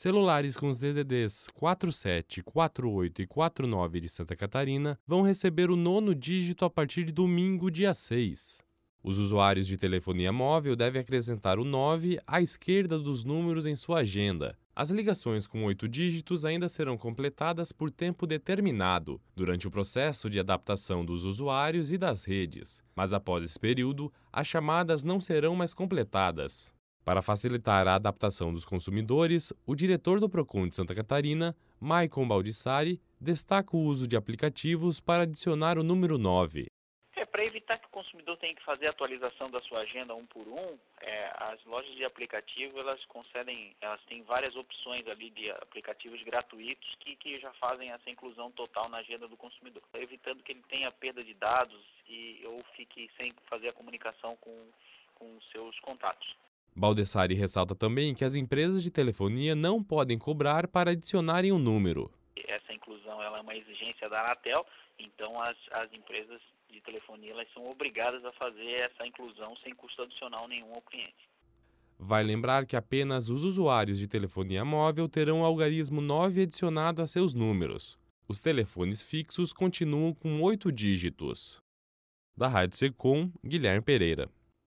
Celulares com os DDDs 47, 48 e 49 de Santa Catarina vão receber o nono dígito a partir de domingo, dia 6. Os usuários de telefonia móvel devem acrescentar o 9 à esquerda dos números em sua agenda. As ligações com 8 dígitos ainda serão completadas por tempo determinado, durante o processo de adaptação dos usuários e das redes. Mas após esse período, as chamadas não serão mais completadas. Para facilitar a adaptação dos consumidores, o diretor do Procon de Santa Catarina, Maicon Baldissari, destaca o uso de aplicativos para adicionar o número 9. Para evitar que o consumidor tenha que fazer a atualização da sua agenda um por um, as lojas de aplicativo elas têm várias opções ali de aplicativos gratuitos que já fazem essa inclusão total na agenda do consumidor, evitando que ele tenha perda de dados ou fique sem fazer a comunicação com seus contatos. Baldessari ressalta também que as empresas de telefonia não podem cobrar para adicionarem um número. Essa inclusão ela é uma exigência da Anatel, então as empresas de telefonia elas são obrigadas a fazer essa inclusão sem custo adicional nenhum ao cliente. Vai lembrar que apenas os usuários de telefonia móvel terão o algarismo 9 adicionado a seus números. Os telefones fixos continuam com 8 dígitos. Da Rádio Secom, Guilherme Pereira.